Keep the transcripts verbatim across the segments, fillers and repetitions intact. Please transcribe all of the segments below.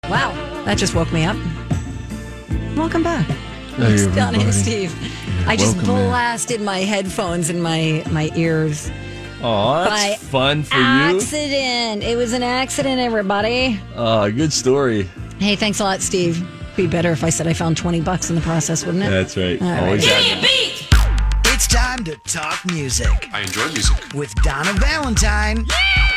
Wow, that just woke me up. Welcome back. Hey, It's Donna and everybody. Steve. I just Welcome in. blasted my headphones in my, my ears. Oh, that's By fun for you. Accident. It was an accident, everybody. Oh, good story. Hey, thanks a lot, Steve. Be better if I said I found twenty bucks in the process, wouldn't it? That's right. All right. Always Give had that. It's time to talk music I enjoy music. with Donna Valentine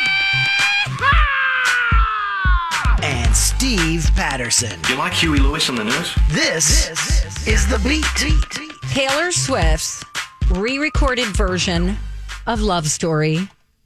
and Steve Patterson. You like Huey Lewis on the news? This, is The Beat. Taylor Swift's re-recorded version of Love Story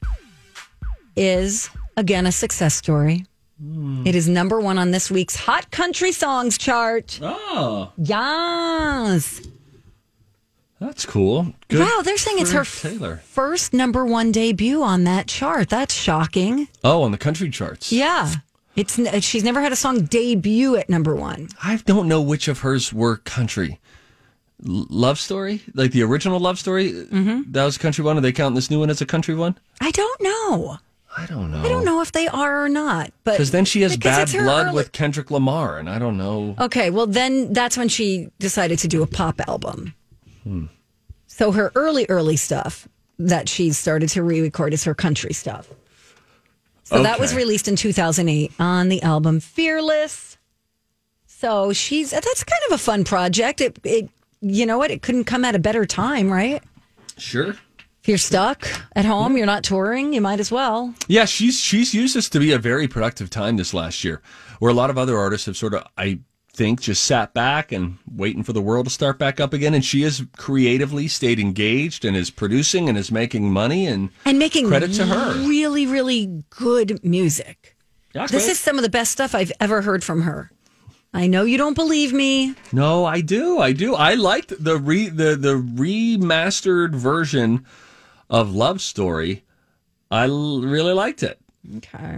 is, again, a success story. Mm. It is number one on this week's Hot Country Songs chart. Oh, Yes. that's cool. Good Wow, they're saying it's for her f- Taylor. first number one debut on that chart. That's shocking. Oh, on the country charts. Yeah. It's n- she's never had a song debut at number one. I don't know which of hers were country. L- Love Story? Like the original Love Story? Mm-hmm. That was a country one? Are they counting this new one as a country one? I don't know. I don't know. I don't know if they are or not. But Because then she has because bad it's her blood early- with Kendrick Lamar, and I don't know. Okay, well then that's when she decided to do a pop album. Hmm. So her early, early stuff that she started to re-record is her country stuff. So that was Okay. released in two thousand eight on the album Fearless. So she's that's kind of a fun project. It, it you know what? It couldn't come at a better time, right? Sure. If you're stuck at home, you're not touring, you might as well. Yeah, she's she's used this to be a very productive time this last year, where a lot of other artists have sort of, I think, just sat back and waiting for the world to start back up again. And she has creatively stayed engaged and is producing and is making money. And And making credit to her. really, really good music. Yeah, This great. is some of the best stuff I've ever heard from her. I know you don't believe me. No, I do, I do. I liked the re the the remastered version of Love Story. I l- really liked it. Okay.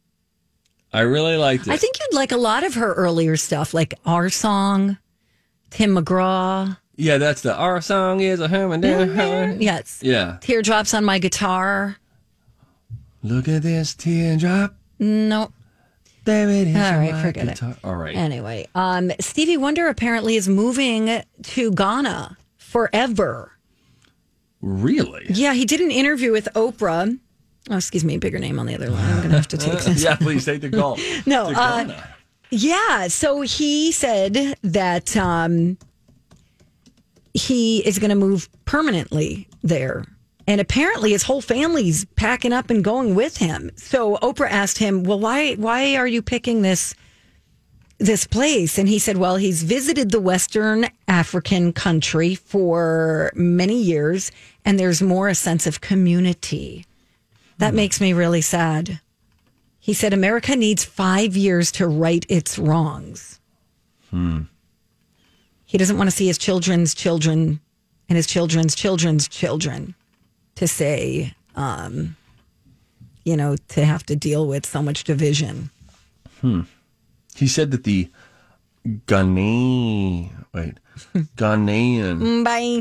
I really liked it. I think you'd like a lot of her earlier stuff, like Our Song, Tim McGraw. Yeah, that's the our song is a hum and a Yes. Yeah. Teardrops on My Guitar. Look at this teardrop. No. There it is. All on right, my forget guitar. it. All right. Anyway, um, Stevie Wonder apparently is moving to Ghana forever. Really? Yeah, he did an interview with Oprah. Oh, excuse me, bigger name on the other line. I'm going to have to take this. Yeah, please take the call. No, To uh, Ghana. Yeah, so he said that um, he is going to move permanently there. And apparently his whole family's packing up and going with him. So Oprah asked him, well, why why are you picking this this place? And he said, well, he's visited the Western African country for many years, and there's more a sense of community. That makes me really sad. He said, America needs five years to right its wrongs. Hmm. He doesn't want to see his children's children and his children's children's children to say, um, you know, to have to deal with so much division. Hmm. He said that the Ghanaian, wait, Ghanaian, Bye.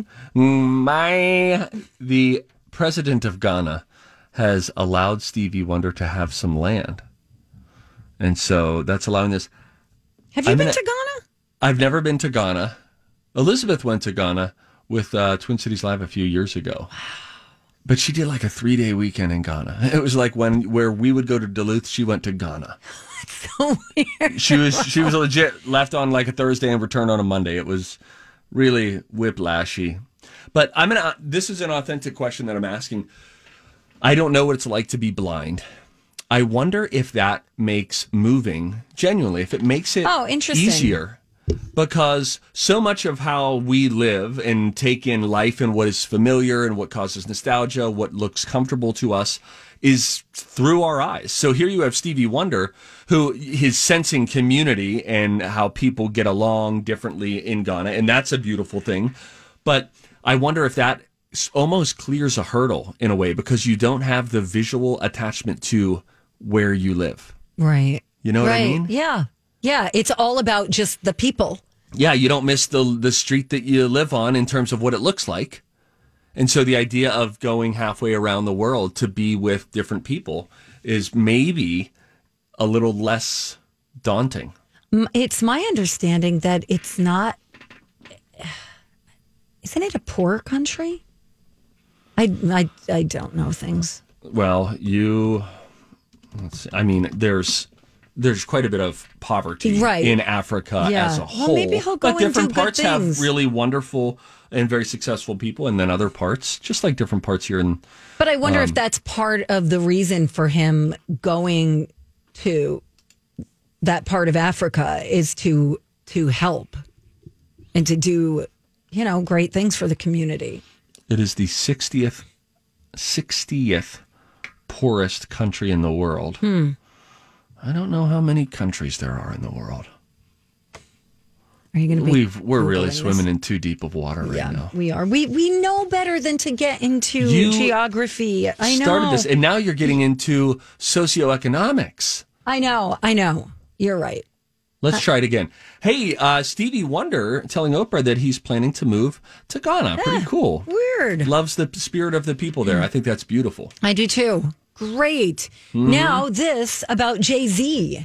my, the president of Ghana has allowed Stevie Wonder to have some land. And so that's allowing this. Have you I'm been gonna- to Ghana? I've never been to Ghana. Elizabeth went to Ghana with uh, Twin Cities Live a few years ago. But she did like a three day weekend in Ghana. It was like when where we would go to Duluth, she went to Ghana. So weird. She was she was legit left on like a Thursday and returned on a Monday. It was really whiplashy. But I'm gonna. This is an authentic question that I'm asking. I don't know what it's like to be blind. I wonder if that makes moving genuinely, if it makes it Oh, interesting. easier. Because so much of how we live and take in life and what is familiar and what causes nostalgia, what looks comfortable to us, is through our eyes. So here you have Stevie Wonder, who is sensing community and how people get along differently in Ghana, and that's a beautiful thing. But I wonder if that s- almost clears a hurdle in a way, because you don't have the visual attachment to where you live. Right. You know what I Right. mean? Yeah. Yeah. It's all about just the people. Yeah, you don't miss the the street that you live on in terms of what it looks like. And so the idea of going halfway around the world to be with different people is maybe a little less daunting. M- It's my understanding that it's not. Isn't it a poor country? I, I, I don't know things. Well, you, let's see, I mean, there's there's quite a bit of poverty Right. in Africa Yeah. as a Well, whole. maybe he'll go but and different do good parts have things. really wonderful and very successful people, and then other parts, just like different parts here in. But I wonder Um, if that's part of the reason for him going to that part of Africa is to to help and to do, you know, great things for the community. It is the sixtieth, sixtieth poorest country in the world. Hmm. I I don't know how many countries there are in the world. Are you going to be? We've, we're really Googling this? swimming in too deep of water right Yeah, now. we are. We we know better than to get into You geography. I know. Started this, and now you're getting into socioeconomics. I know. I know. You're right. Let's try it again. Hey, uh, Stevie Wonder telling Oprah that he's planning to move to Ghana. Pretty cool. Weird. Loves the spirit of the people there. I think that's beautiful. I do too. Great. Mm-hmm. Now, this about Jay-Z.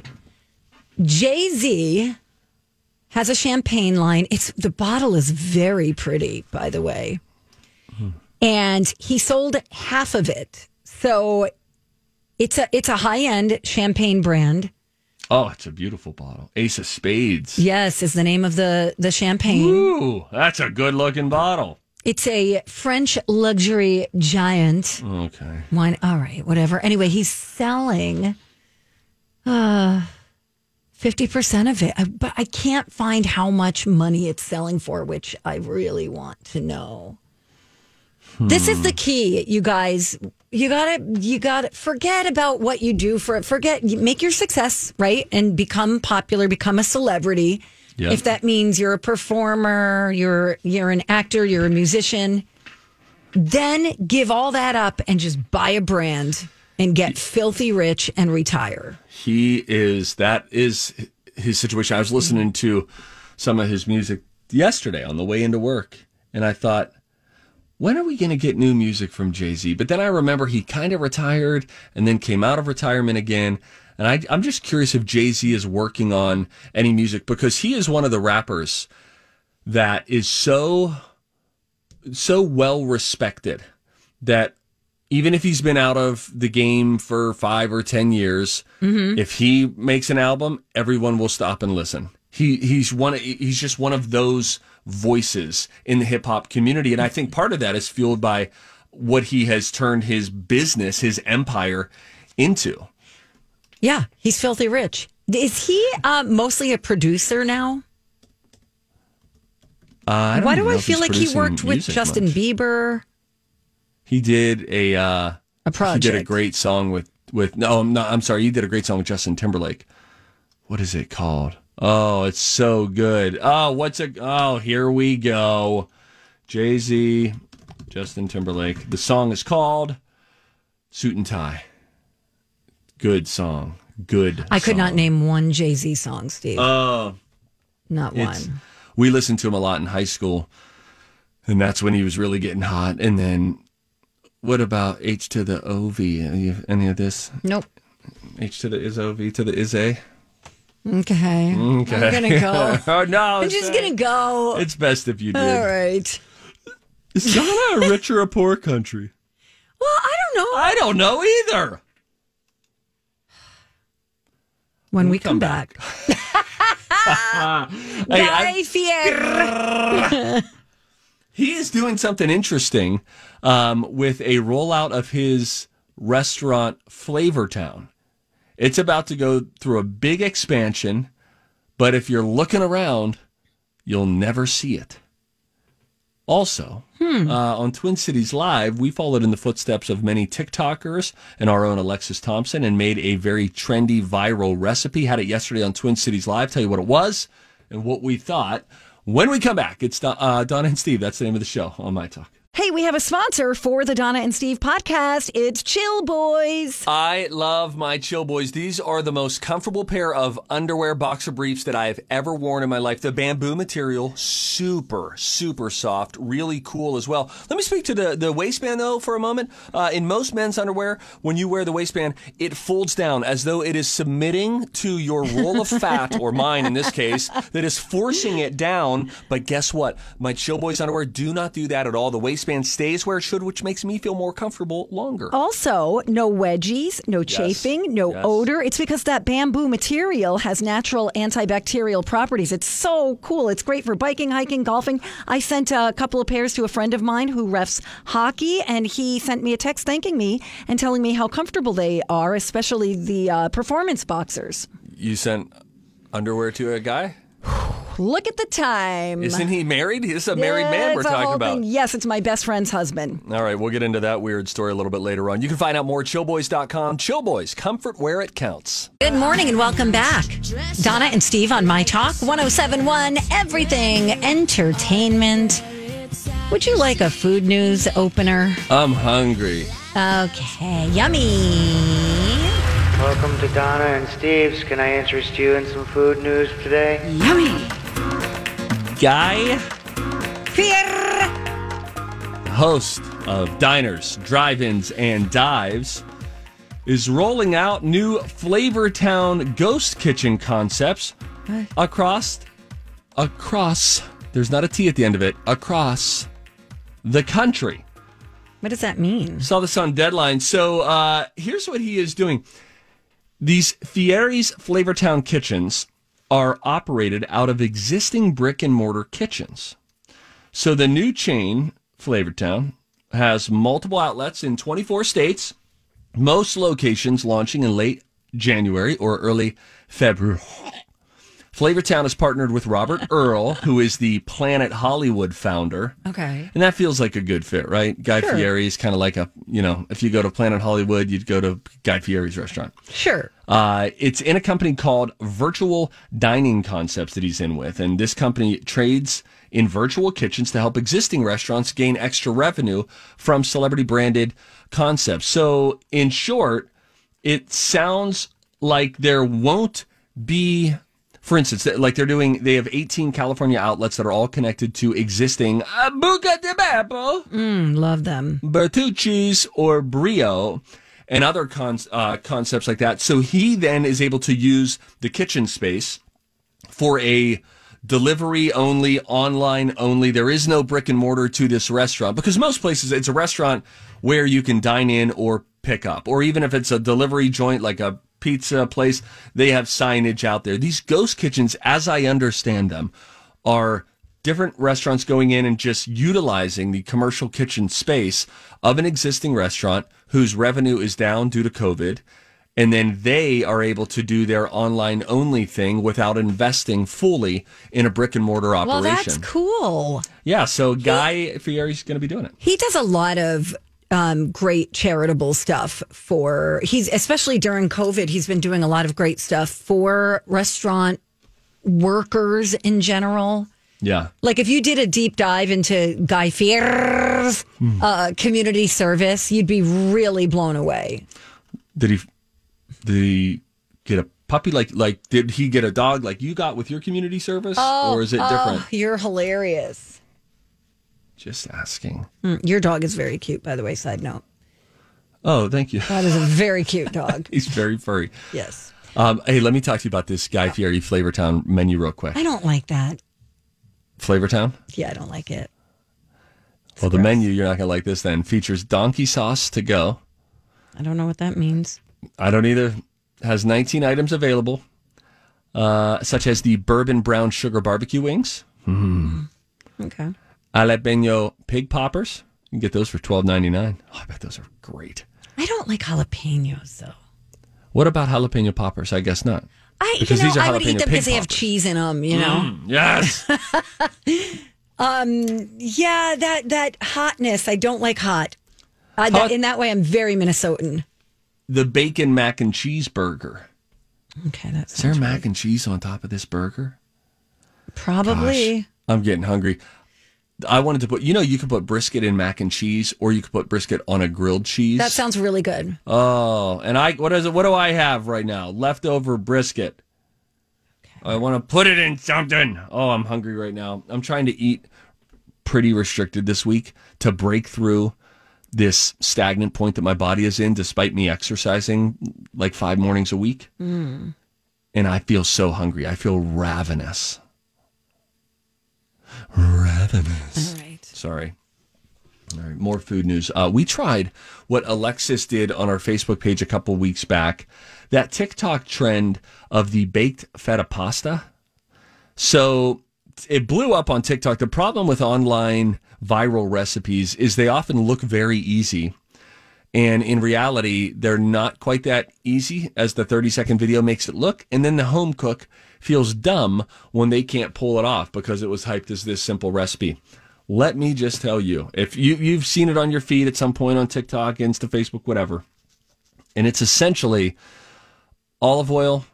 Jay-Z has a champagne line. It's the bottle is very pretty, by the way. And he sold half of it. So it's a it's a high-end champagne brand. Oh, it's a beautiful bottle. Ace of Spades. Yes, is the name of the the champagne. Ooh, that's a good looking bottle. It's a French luxury giant Okay. wine. All right, whatever. Anyway, he's selling uh, fifty percent of it, I- but I can't find how much money it's selling for, which I really want to know. This is the key, you guys. You gotta, you gotta forget about what you do for it. Forget, you make your success, right? And become popular, become a celebrity. Yep. If that means you're a performer, you're you're an actor, you're a musician, then give all that up and just buy a brand and get filthy rich and retire. He is, that is his situation. I was listening to some of his music yesterday on the way into work, and I thought, when are we going to get new music from Jay-Z? But then I remember he kind of retired and then came out of retirement again. And I, I'm just curious if Jay-Z is working on any music, because he is one of the rappers that is so, so well respected that even if he's been out of the game for five or ten years, if he makes an album, everyone will stop and listen. He he's one. He's just one of those voices in the hip hop community, and I think part of that is fueled by what he has turned his business, his empire, into. Yeah, he's filthy rich. Is he uh, mostly a producer now? Uh, I don't Why even do know I if feel he's like he producing worked with music Justin much. Bieber? He did a uh, A project. He did a great song with with no, I'm not. I'm sorry. He did a great song with Justin Timberlake. What is it called? Oh, it's so good. Oh, what's it? Oh, here we go. Jay-Z, Justin Timberlake. The song is called Suit and Tie. Good song. Good. I could song. not name one Jay-Z song, Steve. Oh, not it's, one. we listened to him a lot in high school, and that's when he was really getting hot. And then, what about H to the O V? Any, any of this? Nope. H to the is O V to the is A? Okay. Okay. I'm gonna go. Oh, no. I'm it's just not- gonna go. It's best if you did. All right. Is Ghana a rich or a poor country? Well, I don't know. I don't know either. When we We'll come, come back. Hey, Guy I- Fieri. He is doing something interesting um, with a rollout of his restaurant, Flavor Town. It's about to go through a big expansion, but if you're looking around, you'll never see it. Also, Hmm. uh, on Twin Cities Live, we followed in the footsteps of many TikTokers and our own Alexis Thompson and made a very trendy viral recipe. Had it yesterday on Twin Cities Live. Tell you what it was and what we thought. When we come back, it's uh, Donna and Steve. That's the name of the show on My Talk. Hey, we have a sponsor for the Donna and Steve podcast. It's Chill Boys. I love my Chill Boys. These are the most comfortable pair of underwear boxer briefs that I've ever worn in my life. The bamboo material, super, super soft, really cool as well. Let me speak to the, the waistband, though, for a moment. Uh, in most men's underwear, when you wear the waistband, it folds down as though it is submitting to your roll of fat, or mine in this case, that is forcing it down. But guess what? My Chill Boys underwear do not do that at all. The waistband stays where it should, which makes me feel more comfortable longer. Also, no wedgies, no chafing, no Yes. odor. It's because that bamboo material has natural antibacterial properties. It's so cool. It's great for biking, hiking, golfing. I sent a couple of pairs to a friend of mine who refs hockey, and he sent me a text thanking me and telling me how comfortable they are, especially the uh, performance boxers. You sent underwear to a guy? Look at the time. Isn't he married? This is a married man Yeah, we're it's a talking whole about. thing. Yes, it's my best friend's husband. All right, we'll get into that weird story a little bit later on. You can find out more at chill boys dot com. Chill Boys, comfort where it counts. Good morning and welcome back. Donna and Steve on My Talk one oh seven point one, Everything Entertainment. Would you like a food news opener? I'm hungry. Okay, yummy. Welcome to Donna and Steve's. Can I interest you in some food news today? Yummy. Guy, Fier. host of Diners, Drive-Ins, and Dives, is rolling out new Flavortown ghost kitchen concepts What? across, across, there's not a T at the end of it, across the country. What does that mean? Saw this on Deadline. So uh, here's what he is doing. These Fieri's Flavortown kitchens are operated out of existing brick and mortar kitchens. So the new chain, Flavortown, has multiple outlets in twenty-four states, most locations launching in late January or early February. Flavortown has partnered with Robert Earl, who is the Planet Hollywood founder. Okay. And that feels like a good fit, right? Guy Sure. Fieri is kind of like a, you know, if you go to Planet Hollywood, you'd go to Guy Fieri's restaurant. Sure. Uh, it's in a company called Virtual Dining Concepts that he's in with. And this company trades in virtual kitchens to help existing restaurants gain extra revenue from celebrity branded concepts. So in short, it sounds like there won't be, for instance, like they're doing, they have eighteen California outlets that are all connected to existing uh, Buca de Beppo, Mm, love them. Bertucci's, or Brio, and other con- uh, concepts like that. So he then is able to use the kitchen space for a delivery only, online only. There is no brick and mortar to this restaurant because most places it's a restaurant where you can dine in or pick up, or even if it's a delivery joint like a pizza place, they have signage out there. These ghost kitchens, as I understand them, are different restaurants going in and just utilizing the commercial kitchen space of an existing restaurant whose revenue is down due to COVID. And then they are able to do their online only thing without investing fully in a brick and mortar operation. Well, that's cool. Yeah, so Guy Fieri's going to be doing it. He does a lot of um, great charitable stuff for, he's, especially during COVID, he's been doing a lot of great stuff for restaurant workers in general. Yeah. Like if you did a deep dive into Guy Fier's Hmm. uh, community service, you'd be really blown away. Did he did he get a puppy like like did he get a dog like you got with your community service, or is it different? Oh, you're hilarious. Just asking. Mm, your dog is very cute, by the way, side note. Oh, thank you. That is a very cute dog. He's very furry. Yes. Um, hey, let me talk to you about this Guy Fieri Flavortown menu real quick. I don't like that. Flavortown? Yeah, I don't like it. Well, the menu, you're not going to like this then, features donkey sauce to go. I don't know what that means. I don't either. Has nineteen items available, uh, such as the bourbon brown sugar barbecue wings, mm. Okay. jalapeno pig poppers. You can get those for twelve ninety-nine. Oh, I bet those are great. I don't like jalapenos, though. What about jalapeno poppers? I guess not. I, Because you know, these are I would jalapeno eat them pig because they have poppers. cheese in them, you know? Mm, yes. Yeah, that, that hotness. I don't like hot. Uh, that, Hot- in that way, I'm very Minnesotan. The bacon mac and cheese burger. Okay, that's Is there mac and cheese on top of this burger? probably. Gosh, I'm getting hungry. I wanted to put, you know, you could put brisket in mac and cheese, or you could put brisket on a grilled cheese. That sounds really good. Oh, and I, what is it? What do I have right now? Leftover brisket. Okay. I want to put it in something. Oh, I'm hungry right now. I'm trying to eat pretty restricted this week to break through this stagnant point that my body is in, despite me exercising like five mornings a week. Mm. And I feel so hungry. I feel ravenous. Ravenous. All right. Sorry. All right. More food news. Uh, we tried what Alexis did on our Facebook page a couple weeks back. That TikTok trend of the baked feta pasta. So it blew up on TikTok. The problem with online viral recipes is they often look very easy. And in reality, they're not quite that easy as the thirty second video makes it look. And then the home cook feels dumb when they can't pull it off because it was hyped as this simple recipe. Let me just tell you, if you, you've seen it on your feed at some point on TikTok, Insta, Facebook, whatever, and it's essentially olive oil,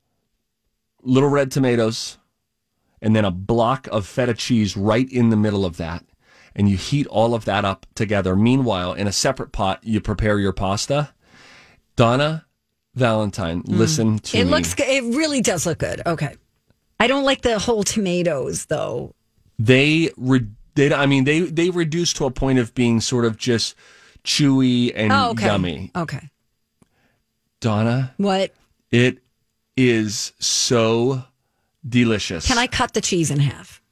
little red tomatoes, and then a block of feta cheese right in the middle of that. And you heat all of that up together. Meanwhile, in a separate pot, you prepare your pasta. Donna Valentine, mm. listen to it me. It looks good. It really does look good. Okay. I don't like the whole tomatoes, though. They, re- they I mean, they, they reduce to a point of being sort of just chewy and oh, okay. yummy. Okay. Donna. What? It is so delicious. Can I cut the cheese in half?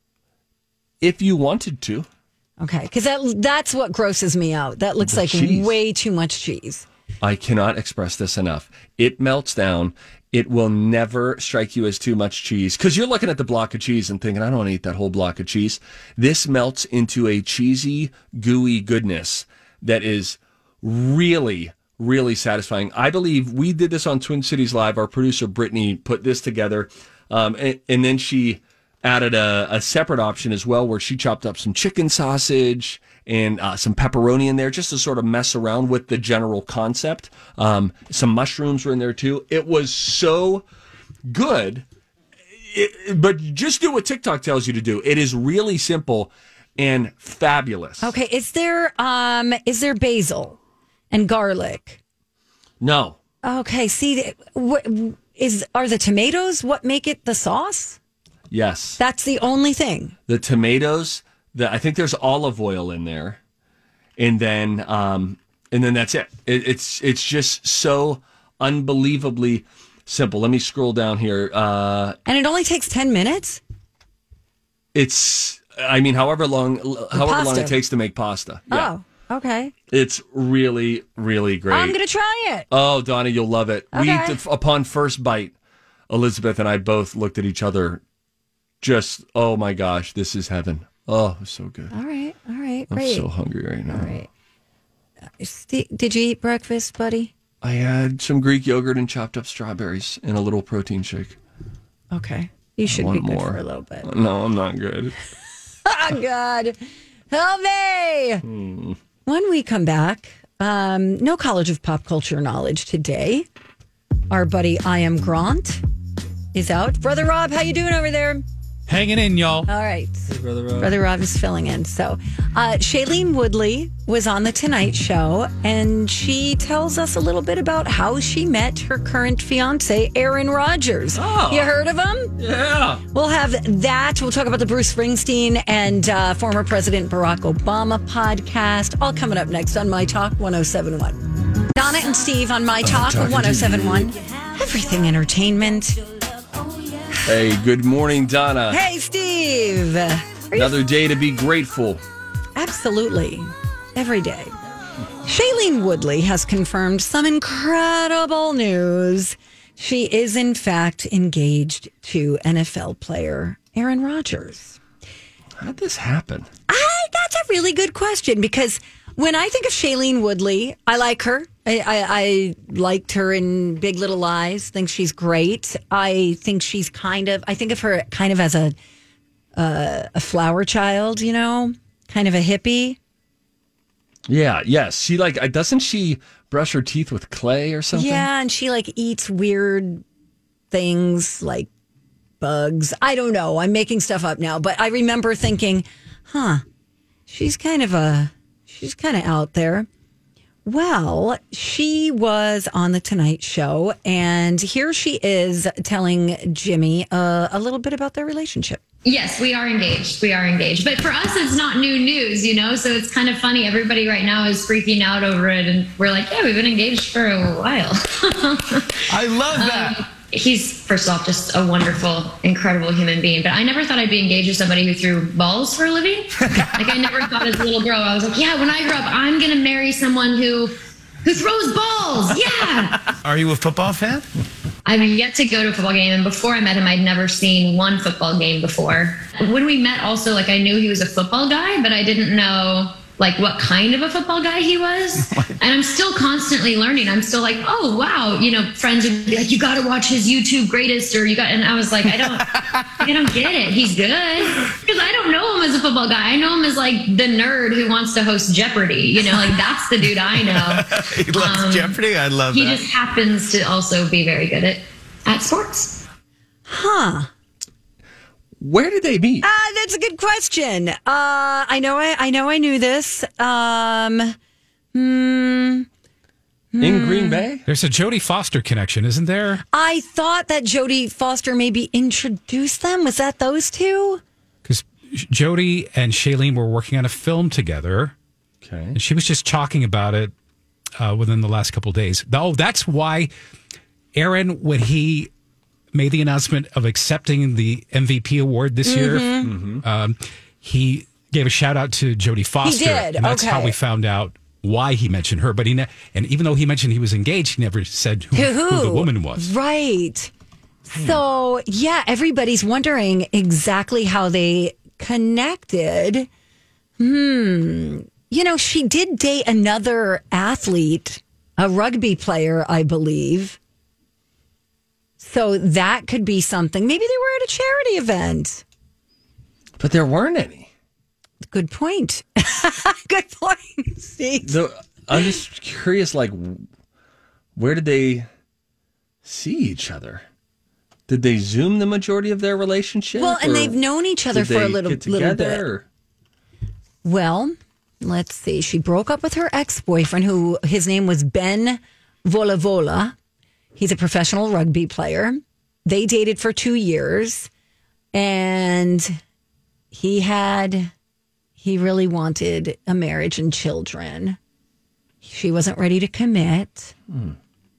If you wanted to. Okay, because that, that's what grosses me out. That looks The like cheese. way too much cheese. I cannot express this enough. It melts down. It will never strike you as too much cheese because you're looking at the block of cheese and thinking, I don't want to eat that whole block of cheese. This melts into a cheesy, gooey goodness that is really, really satisfying. I believe we did this on Twin Cities Live. Our producer, Brittany, put this together. Um, and, and then she added a, a separate option as well where she chopped up some chicken sausage and uh, some pepperoni in there just to sort of mess around with the general concept. Um, some mushrooms were in there too. It was so good, it, but just do what TikTok tells you to do. It is really simple and fabulous. Okay, is there um is there basil and garlic? No. Okay, see, what is are the tomatoes what make it the sauce? Yes. That's the only thing. The tomatoes, the, I think there's olive oil in there. And then um, and then that's it. it. It's it's just so unbelievably simple. Let me scroll down here. Uh, and it only takes ten minutes? It's, I mean, however long, however pasta. long it takes to make pasta. Yeah. Oh, okay. It's really, really great. I'm going to try it. Oh, Donna, you'll love it. Okay. We, upon first bite, Elizabeth and I both looked at each other. Just, oh my gosh, this is heaven. Oh, so good. All right, all right, great. I'm so hungry right now. All right. Did you eat breakfast, buddy? I had some Greek yogurt and chopped up strawberries and a little protein shake. Okay. You should be good more. for a little bit. No, I'm not good. Oh, God. Help me. Hmm. When we come back, um, no College of Pop Culture knowledge today. Our buddy I Am Grant is out. Brother Rob, how you doing over there? Hanging in, y'all. All right. Hey, Brother Rob. Brother Rob is filling in. So, uh, Shailene Woodley was on The Tonight Show, and she tells us a little bit about how she met her current fiance, Aaron Rodgers. Oh. You heard of him? Yeah. We'll have that. We'll talk about the Bruce Springsteen and uh, former President Barack Obama podcast. All coming up next on My Talk one oh seven point one. Donna and Steve on My Talk one oh seven point one. Everything Entertainment. Hey, good morning, Donna. Hey, Steve. Another day to be grateful. Absolutely. Every day. Shailene Woodley has confirmed some incredible news. She is, in fact, engaged to N F L player Aaron Rodgers. How did this happen? I, that's a really good question because when I think of Shailene Woodley, I like her. I, I, I liked her in Big Little Lies. Think she's great. I think she's kind of. I think of her kind of as a uh, a flower child, you know, kind of a hippie. Yeah. Yes. She like doesn't she brush her teeth with clay or something? Yeah, and she like eats weird things like bugs. I don't know. I'm making stuff up now, but I remember thinking, Huh. She's kind of a, she's kind of out there. Well, she was on the Tonight Show, and here she is telling Jimmy uh, a little bit about their relationship. Yes, we are engaged. We are engaged. But for us, it's not new news, you know? So it's kind of funny. Everybody right now is freaking out over it. And we're like, yeah, we've been engaged for a while. I love that. Um, he's, first off, just a wonderful, incredible human being. But I never thought I'd be engaged with somebody who threw balls for a living. Like, I never thought as a little girl, I was like, yeah, when I grow up, I'm going to marry someone who, who throws balls. Yeah. Are you a football fan? I've yet to go to a football game, and before I met him, I'd never seen one football game before. When we met, also, like, I knew he was a football guy, but I didn't know, like, what kind of a football guy he was. And I'm still constantly learning. I'm still like, oh, wow. You know, friends would be like, you got to watch his YouTube greatest, or you got, and I was like, I don't, I don't get it. He's good. Because I don't know him as a football guy. I know him as, like, the nerd who wants to host Jeopardy. You know, like, that's the dude I know. He loves Um, Jeopardy? I love He that. just happens to also be very good at, at sports. Huh. Where did they meet? Ah, that's a good question. Uh, I know I, I know I knew this. Um, hmm, In Green Bay? There's a Jodie Foster connection, isn't there? I thought that Jodie Foster maybe introduced them. Was that those two? Because Jodie and Shailene were working on a film together, Okay. and she was just talking about it uh, within the last couple of days. Oh, that's why Aaron, when he made the announcement of accepting the M V P award this year, um, he gave a shout out to Jodie Foster. did, And that's okay. how we found out why he mentioned her. But he ne- and even though he mentioned he was engaged, he never said who, To who? who the woman was. Right. So, yeah, everybody's wondering exactly how they connected. Hmm. You know, she did date another athlete, a rugby player, I believe. So that could be something. Maybe they were at a charity event. But there weren't any. Good point. Good point, Steve. The, I'm just curious, like, where did they see each other? Did they Zoom the majority of their relationship? Well, and or they've known each other did for a they little, get little bit. together, or- Well, let's see. She broke up with her ex-boyfriend, who his name was Ben Volavola. He's a professional rugby player. They dated for two years, and he had, he really wanted a marriage and children. She wasn't ready to commit. Hmm.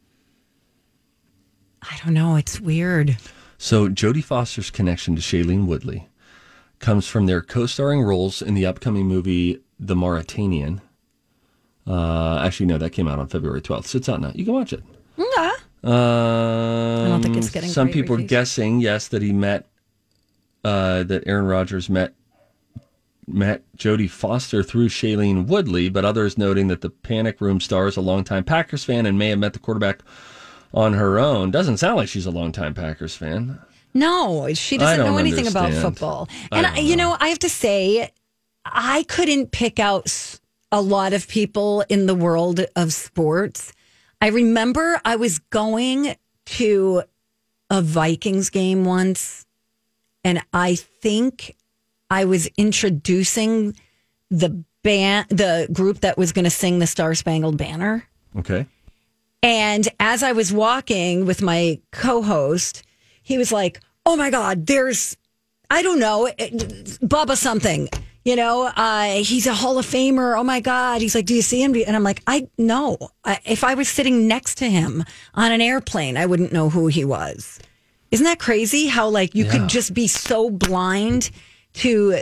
I don't know. It's weird. So Jodie Foster's connection to Shailene Woodley comes from their co-starring roles in the upcoming movie The Mauritanian. Uh, actually, no, that came out on February twelfth, so it's out now. You can watch it. Yeah. Um, I don't think it's getting Some great people are reviews. guessing, yes, that he met, uh, that Aaron Rodgers met met Jodie Foster through Shailene Woodley, but others noting that the Panic Room star is a longtime Packers fan and may have met the quarterback on her own. Doesn't sound like she's a longtime Packers fan. No, she I doesn't don't know anything about understand. football. I And, don't I, you know. know, I have to say, I couldn't pick out s- a lot of people in the world of sports. I remember I was going to a Vikings game once, and I think I was introducing the band, the group that was going to sing the Star Spangled Banner. Okay. And as I was walking with my co-host, he was like, "Oh my God, there's, I don't know, it- Bubba something, you know, uh, he's a Hall of Famer. Oh my God." He's like, "Do you see him?" And I'm like, I no. I, if I was sitting next to him on an airplane, I wouldn't know who he was. Isn't that crazy how like you Yeah. could just be so blind to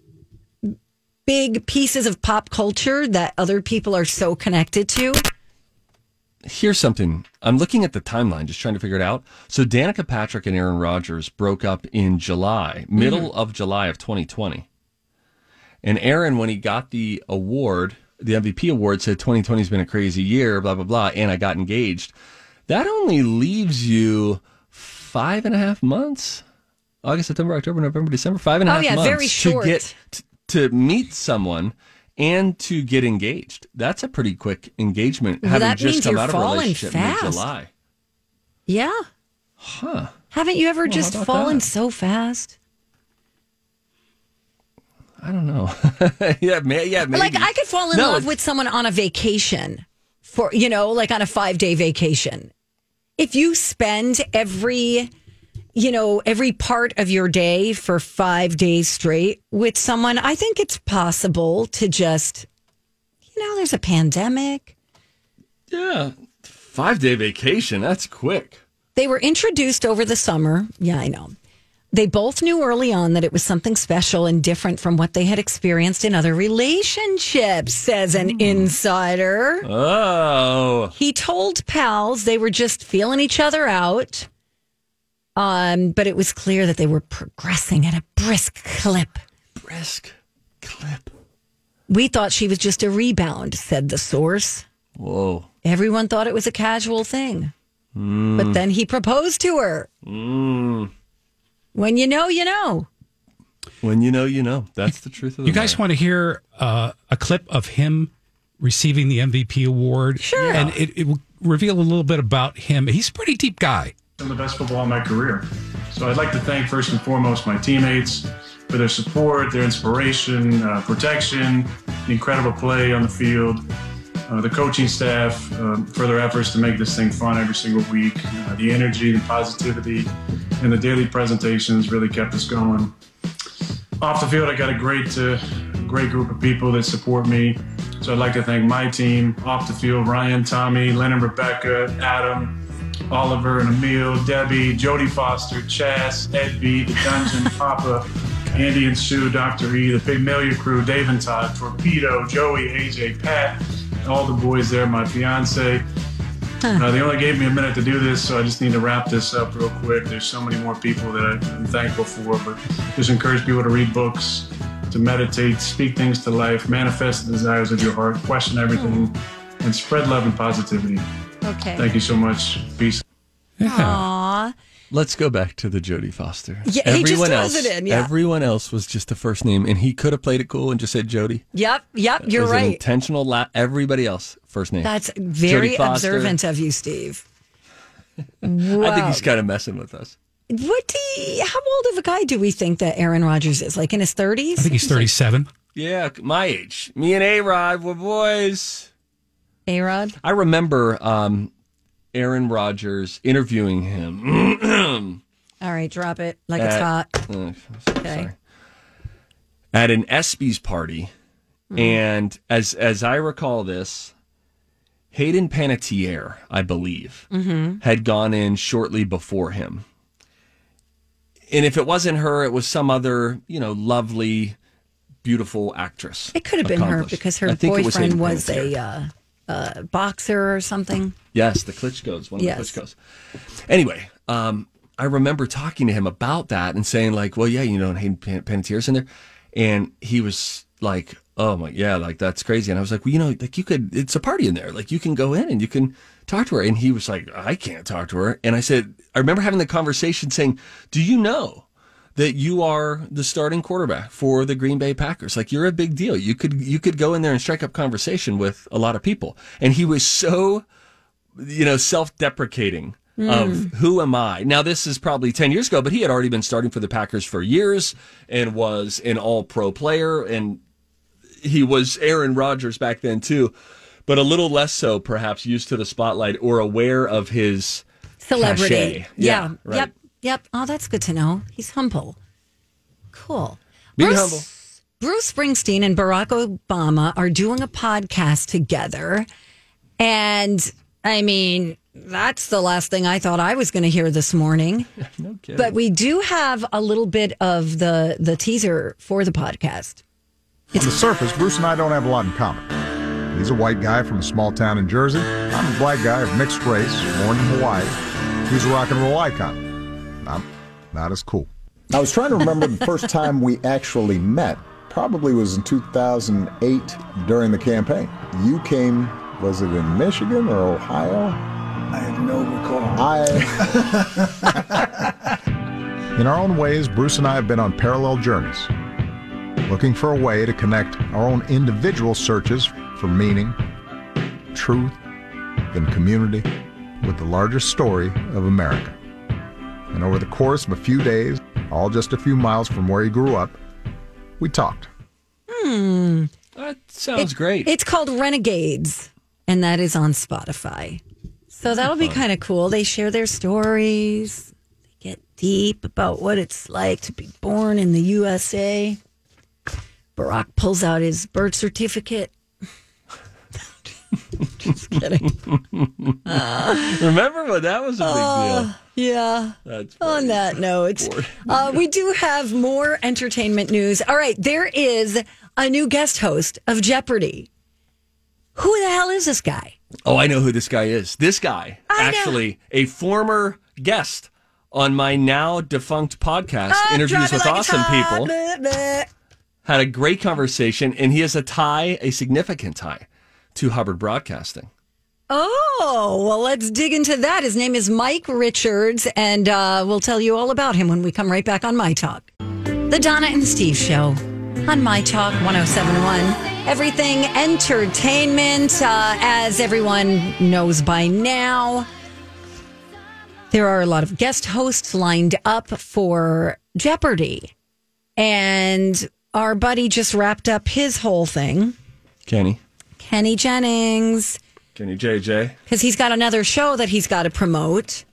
big pieces of pop culture that other people are so connected to? Here's something. I'm looking at the timeline, just trying to figure it out. So Danica Patrick and Aaron Rodgers broke up in July, middle Mm-hmm. of July of twenty twenty. And Aaron, when he got the award, the M V P award, said twenty twenty has been a crazy year, blah, blah, blah, and I got engaged. That only leaves you five and a half months. August, September, October, November, December, five and a Oh, half yeah, months. very short. To, get, t- to meet someone and to get engaged. That's a pretty quick engagement, Well, having that just means come you're out of a falling relationship fast. mid-July. Yeah. Huh. Haven't you ever Well, how just about fallen that? so fast? I don't know. yeah, may, yeah, maybe. Like I could fall in No, love it's- with someone on a vacation for, you know, like on a five day vacation. If you spend every, you know, every part of your day for five days straight with someone, I think it's possible to just, you know, there's a pandemic. Yeah, five day vacation. That's quick. They were introduced over the summer. Yeah, I know. They both knew early on that it was something special and different from what they had experienced in other relationships, says an insider. Oh. He told pals they were just feeling each other out. Um, but it was clear that they were progressing at a brisk clip. Brisk clip. We thought she was just a rebound, said the source. Whoa. Everyone thought it was a casual thing. Mm. But then he proposed to her. Mm. When you know, you know. When you know, you know. That's the truth of the You guys matter. want to hear uh, a clip of him receiving the M V P award? Sure. And it, it will reveal a little bit about him. He's a pretty deep guy. I'm the best football in my career. So I'd like to thank first and foremost my teammates for their support, their inspiration, uh, protection, the incredible play on the field, uh, the coaching staff um, for their efforts to make this thing fun every single week, uh, the energy, the positivity, and the daily presentations really kept us going. Off the field, I got a great, uh, great group of people that support me. So I'd like to thank my team off the field: Ryan, Tommy, Lynn and Rebecca, Adam, Oliver and Emil, Debbie, Jodie Foster, Chaz, Ed B, The Dungeon, Papa, Andy and Sue, Doctor E, the Pygmalion crew, Dave and Todd, Torpedo, Joey, A J, Pat, all the boys there, my fiance. Uh, they only gave me a minute to do this, so I just need to wrap this up real quick. There's so many more people that I'm thankful for, but just encourage people to read books, to meditate, speak things to life, manifest the desires of your heart, question everything, and spread love and positivity. Okay. Thank you so much. Peace. Aw. Let's go back to the Jodie Foster. Yeah, he just else, throws it in, yeah. Everyone else was just a first name, and he could have played it cool and just said Jodie. Yep, yep, It you're was an right. intentional la- everybody else first name. That's very Jodie Foster. observant of you, Steve. I think Wow. he's kind of messing with us. What do you, how old of a guy do we think that Aaron Rodgers is? Like in his thirties? I think he's thirty-seven. Yeah, my age. Me and A-Rod were boys. A-Rod? I remember um, Aaron Rodgers interviewing him. All right, drop it like it's At- hot. Uh, Okay. sorry. At an ESPYs party, and as as I recall this, Hayden Panettiere, I believe, had gone in shortly before him. And if it wasn't her, it was some other, you know, lovely, beautiful actress. It could have been her accomplished. because her I think it was boyfriend Hayden was, Panettiere. a uh, uh, boxer or something. Yes, the Klitschko's, one of Yes. the Klitschko's. Anyway, um, I remember talking to him about that and saying like, well, yeah, you know, and Hayden Pan- Panettiere's in there. And he was like, oh my, yeah, like that's crazy. And I was like, well, you know, like you could, it's a party in there. Like you can go in and you can talk to her. And he was like, I can't talk to her. And I said, I remember having the conversation saying, do you know that you are the starting quarterback for the Green Bay Packers? Like you're a big deal. You could, you could go in there and strike up conversation with a lot of people. And he was so, you know, self-deprecating of who am I? Now, this is probably ten years ago, but he had already been starting for the Packers for years and was an all-pro player. And he was Aaron Rodgers back then, too, but a little less so, perhaps, used to the spotlight or aware of his Celebrity. cachet. Yeah. right. Yep. Yep. Oh, that's good to know. He's humble. Cool. Being Bruce, humble. Bruce Springsteen and Barack Obama are doing a podcast together. And I mean, that's the last thing I thought I was going to hear this morning. No kidding. But we do have a little bit of the, the teaser for the podcast. On the surface, Bruce and I don't have a lot in common. He's a white guy from a small town in Jersey. I'm a black guy of mixed race, born in Hawaii. He's a rock and roll icon. I'm not as cool. I was trying to remember the first time we actually met. Probably was in two thousand eight during the campaign. You came, was it in Michigan or Ohio? I have no recall. I In our own ways, Bruce and I have been on parallel journeys, looking for a way to connect our own individual searches for meaning, truth, and community with the larger story of America. And over the course of a few days, all just a few miles from where he grew up, we talked. Hmm. That sounds It- great. It's called Renegades, and that is on Spotify. So that'll be kind of cool. They share their stories. They get deep about what it's like to be born in the U S A. Barack pulls out his birth certificate. Just kidding. Uh, Remember when that was a big uh, deal? Yeah. That's On that note, uh, we do have more entertainment news. All right, there is a new guest host of Jeopardy. Who the hell is this guy? Oh, I know who this guy is. This guy, I actually, a former guest on my now defunct podcast, Uh, Interviews drive it with like a Awesome car, People, blah, blah. had a great conversation, and he has a tie, a significant tie, to Hubbard Broadcasting. Oh, well, let's dig into that. His name is Mike Richards, and uh, we'll tell you all about him when we come right back on My Talk. The Donna and Steve Show on My Talk one oh seven point one. Everything entertainment, uh, as everyone knows by now. There are a lot of guest hosts lined up for Jeopardy. And our buddy just wrapped up his whole thing. Kenny. Kenny Jennings. Kenny J J. Because he's got another show that he's got to promote.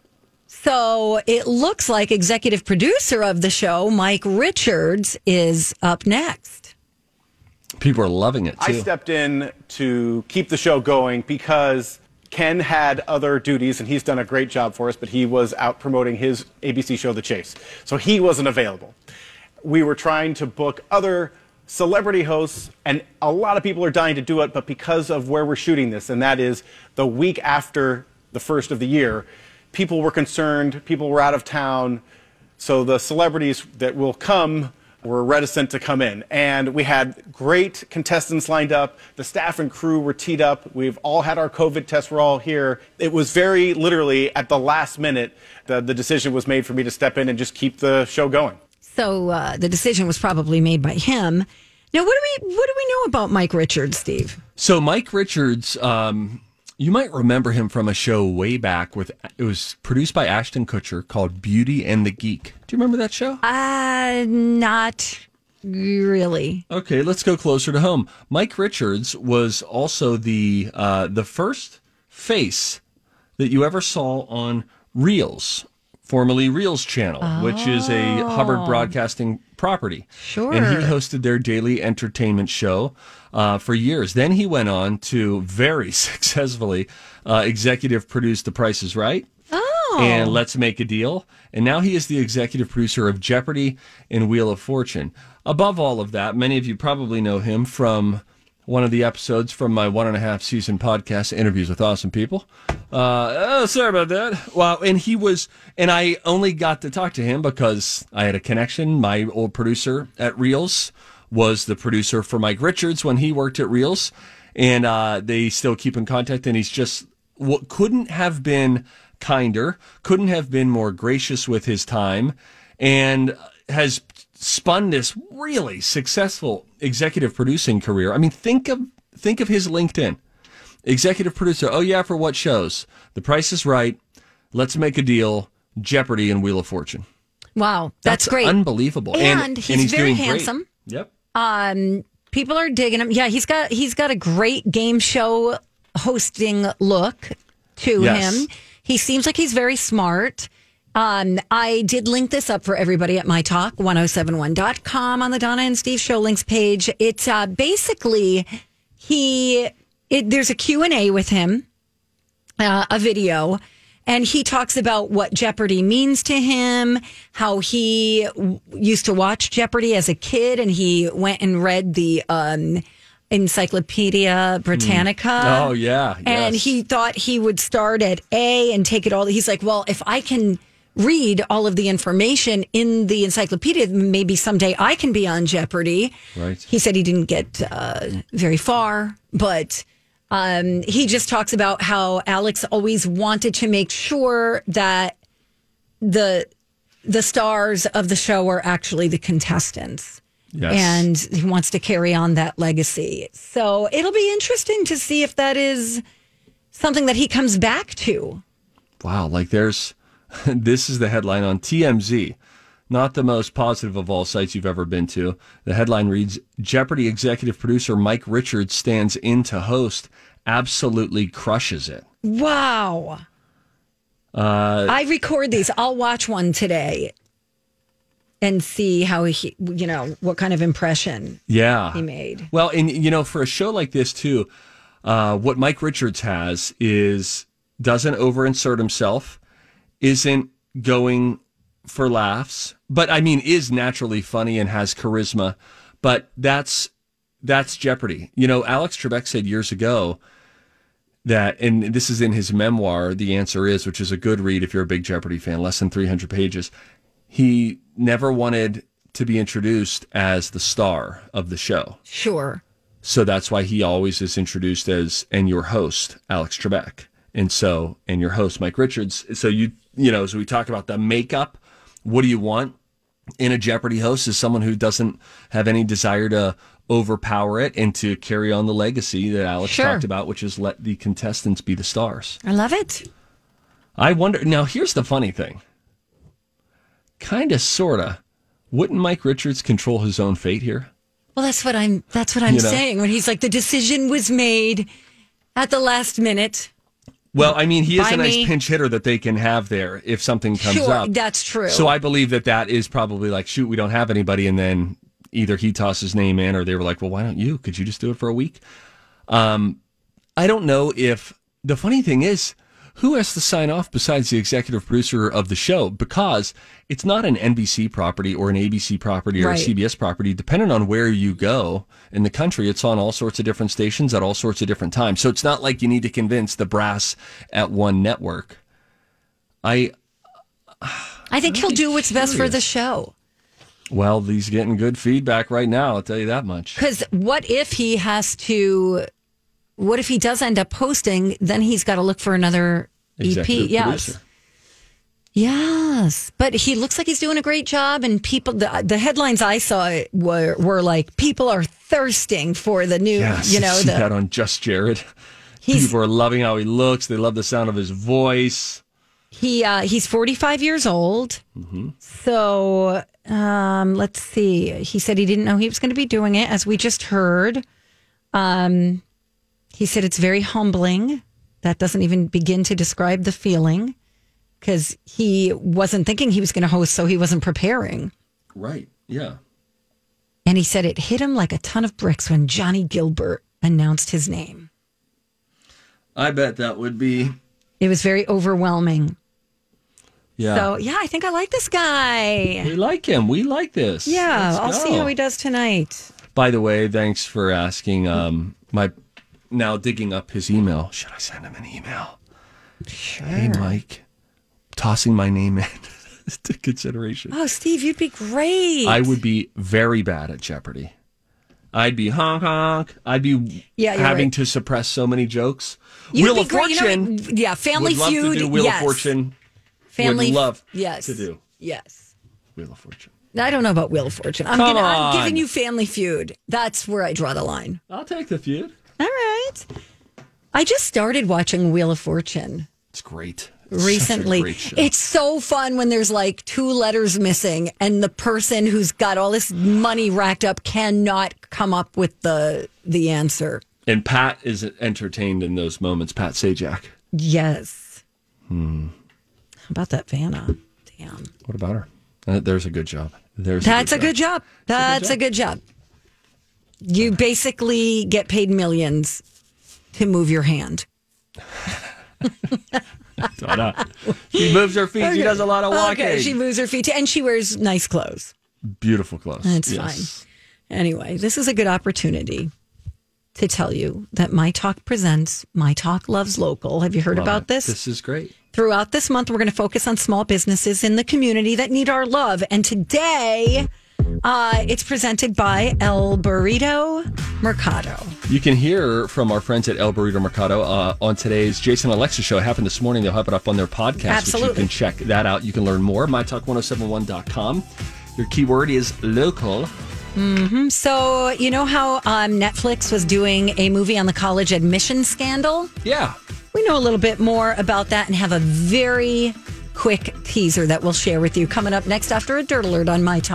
So it looks like executive producer of the show, Mike Richards, is up next. People are loving it, too. I stepped in to keep the show going because Ken had other duties, and he's done a great job for us, but he was out promoting his A B C show, The Chase. So he wasn't available. We were trying to book other celebrity hosts, and a lot of people are dying to do it, but because of where we're shooting this, and that is the week after the first of the year, people were concerned, people were out of town, so the celebrities that will come were reticent to come in. And we had great contestants lined up. The staff and crew were teed up. We've all had our COVID tests. We're all here. It was very literally at the last minute that the decision was made for me to step in and just keep the show going. So uh, the decision was probably made by him. Now, what do we what do we know about Mike Richards, Steve? So Mike Richards, um, you might remember him from a show way back with it was produced by Ashton Kutcher called Beauty and the Geek. Do you remember that show? Uh, not really. Okay, let's go closer to home. Mike Richards was also the uh, the first face that you ever saw on Reels, formerly Reels Channel, oh. which is a Hubbard Broadcasting property. Sure. And he hosted their daily entertainment show uh, for years. Then he went on to very successfully uh, executive produce The Price is Right. Oh. And Let's Make a Deal. And now he is the executive producer of Jeopardy and Wheel of Fortune. Above all of that, many of you probably know him from one of the episodes from my one and a half season podcast, Interviews with Awesome People. Uh, oh, sorry about that. Wow. And he was, and I only got to talk to him because I had a connection. My old producer at Reels was the producer for Mike Richards when he worked at Reels. And uh, they still keep in contact. And he's just, what couldn't have been kinder, couldn't have been more gracious with his time, and has spun this really successful executive producing career. I mean, think of think of his LinkedIn. Executive producer. Oh, yeah, for what shows? The Price is Right, Let's Make a Deal, Jeopardy, and Wheel of Fortune. Wow, that's, that's great. Unbelievable. And, and he's, and he's very doing handsome. Great. Yep. Um, people are digging him. Yeah, he's got he's got a great game show hosting look to yes. him. He seems like he's very smart. Um, I did link this up for everybody at my talk ten seventy-one dot com on the Donna and Steve Show links page. It's uh, basically he. It, there's a Q and A with him, uh, a video, and he talks about what Jeopardy means to him, how he w- used to watch Jeopardy as a kid, and he went and read the um, Encyclopedia Britannica. Mm. Oh, yeah. Yes. And he thought he would start at A and take it all. He's like, well, if I can read all of the information in the encyclopedia, maybe someday I can be on Jeopardy. Right. He said he didn't get uh, very far, but um, he just talks about how Alex always wanted to make sure that the the stars of the show are actually the contestants. Yes. And he wants to carry on that legacy. So it'll be interesting to see if that is something that he comes back to. Wow. Like there's, this is the headline on T M Z. not the most positive of all sites you've ever been to. The headline reads, Jeopardy executive producer Mike Richards stands in to host, absolutely crushes it. Wow. Uh, I record these. I'll watch one today and see how he, you know, what kind of impression yeah. he made. Well, and, you know, for a show like this, too, uh, what Mike Richards has is doesn't over-insert himself, isn't going for laughs, but, I mean, is naturally funny and has charisma. But that's that's Jeopardy. You know, Alex Trebek said years ago that, and this is in his memoir, The Answer Is, which is a good read if you're a big Jeopardy fan, less than three hundred pages. He never wanted to be introduced as the star of the show. Sure. So that's why he always is introduced as, and your host, Alex Trebek. And so, and your host, Mike Richards. So you, you know, so we talk about the makeup. What do you want in a Jeopardy host is someone who doesn't have any desire to overpower it and to carry on the legacy that Alex Sure. talked about, which is let the contestants be the stars. I love it. I wonder, now here's the funny thing. Kind of, sort of. Wouldn't Mike Richards control his own fate here? Well, that's what I'm, that's what I'm You know? saying when he's like, the decision was made at the last minute. Well, I mean, he is By a nice me. pinch hitter that they can have there if something comes Sure, up. that's true. So I believe that that is probably like, shoot, we don't have anybody. And then either he tossed his name in or they were like, well, why don't you? Could you just do it for a week? Um, I don't know if, the funny thing is, who has to sign off besides the executive producer of the show? Because it's not an N B C property or an A B C property or Right. a C B S property. Depending on where you go in the country, it's on all sorts of different stations at all sorts of different times. So it's not like you need to convince the brass at one network. I, I think he'll do what's best for the show. well, he's getting good feedback right now. I'll tell you that much. Because what if he has to, what if he does end up hosting, then he's got to look for another E P. Executive Yes. producer. Yes. But he looks like he's doing a great job. And people, the, the headlines I saw were, were like, people are thirsting for the new, Yes, you know, see that the, on Just Jared. He's- People are loving how he looks. They love the sound of his voice. he, uh, he's forty-five years old. Mm-hmm. So, um, let's see. He said he didn't know he was going to be doing it, as we just heard. Um, he said it's very humbling. That doesn't even begin to describe the feeling, because he wasn't thinking he was going to host, so he wasn't preparing. Right. Yeah. And he said it hit him like a ton of bricks when Johnny Gilbert announced his name. I bet that would be. It was very overwhelming. Yeah. So, yeah, I think I like this guy. We like him. We like this. Yeah, Let's I'll go. see how he does tonight. By the way, thanks for asking. Um, my now digging up his email. Should I send him an email? Sure. Hey, Mike, tossing my name in to consideration. Oh, Steve, you'd be great. I would be very bad at Jeopardy. I'd be honk honk. I'd be Yeah, you're having right. to suppress so many jokes. You'd Wheel be of great. You know Fortune. what? Yeah, Family would love Feud. to do Wheel yes. of Fortune. Family would love yes. to do Yes. Wheel of Fortune. I don't know about Wheel of Fortune. I'm, Come gonna, I'm on. giving you Family Feud. That's where I draw the line. I'll take the feud. All right. I just started watching Wheel of Fortune It's great. It's recently. such a great show. It's so fun when there's like two letters missing and the person who's got all this money racked up cannot come up with the the answer. And Pat is entertained in those moments. Pat Sajak. Yes. Hmm. How about that Vanna? Damn. What about her? Uh, there's a good job. There's That's a a good good job. That's a good job. You basically get paid millions to move your hand. job. She moves her feet. She does a lot of walking. Okay, she moves her feet, and she wears nice clothes. Beautiful clothes. That's Yes. fine. Anyway, this is a good opportunity to tell you that My Talk presents My Talk Loves Local. Have you heard Love about it. this? This is great. Throughout this month, we're going to focus on small businesses in the community that need our love. And today, uh, it's presented by El Burrito Mercado. You can hear from our friends at El Burrito Mercado uh, on today's Jason and Alexa show. It happened this morning. They'll have it up on their podcast. Absolutely. Which you can check that out. You can learn more. my talk ten seventy-one dot com. Your keyword is local. Mm-hmm. So, you know how um, Netflix was doing a movie on the college admission scandal? Yeah. We know a little bit more about that and have a very quick teaser that we'll share with you coming up next after a Dirt Alert on My Talk.